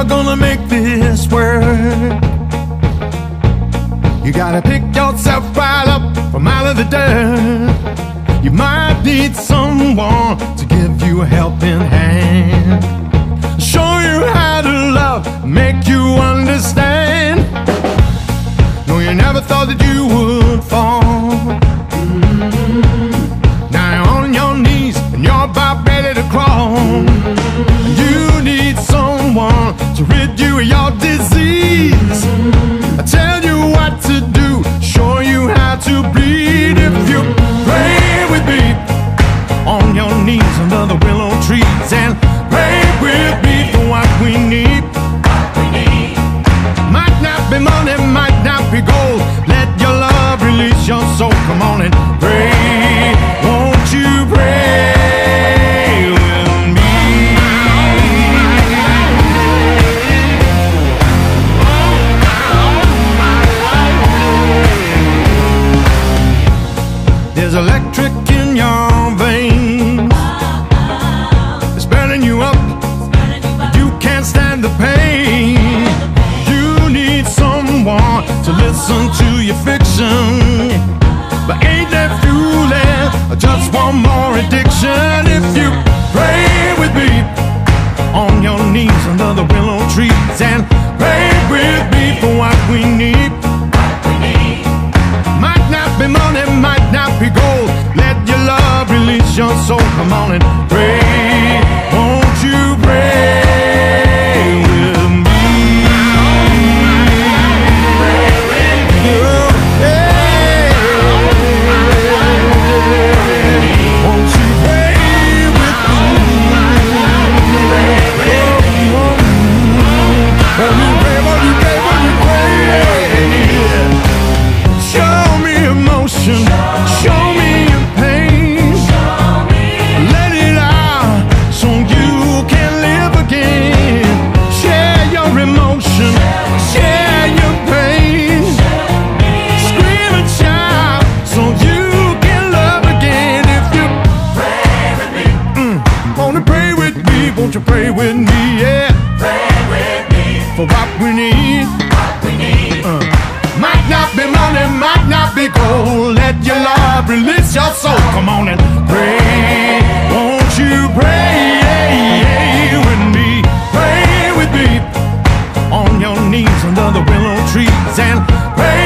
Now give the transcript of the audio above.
we're gonna make this work. You gotta pick yourself right up from out of the dirt. You might need someone to give you a helping hand, show you how to love, make you understand. No, you never thought that you would fall. Now you're on your knees and you're about ready to crawl. You need someone to rid you of your disease. I tell you what to do, show you how to bleed. If you pray with me on your knees under the willow trees, and pray with me for what we need. Might not be money, might not be gold. Let your love release your soul. Come on and pray. Won't you pray with me? There's electric in your veins. It's burning you up. You can't stand the pain. You need someone to listen to your fiction. But ain't that fueling just one more addiction? If you pray with me on your knees under the willow trees, and pray with me for what we need. Might not be money, might not be gold. Let your love release your soul. Come on and pray. Won't you pray with me? Won't you pray with me? Won't you pray, won't you pray, won't you pray? Show me emotion, show me your pain. Let it out so you can live again. Share your emotion, share your pain. Scream and shout so you can love again. If you pray with me, wanna pray with me, won't you pray with me? Yeah, pray with me for what we need. Might not be money, might not be gold. Let your love release your soul. Come on and pray. Won't you pray with me? Pray with me on your knees under the willow trees, and pray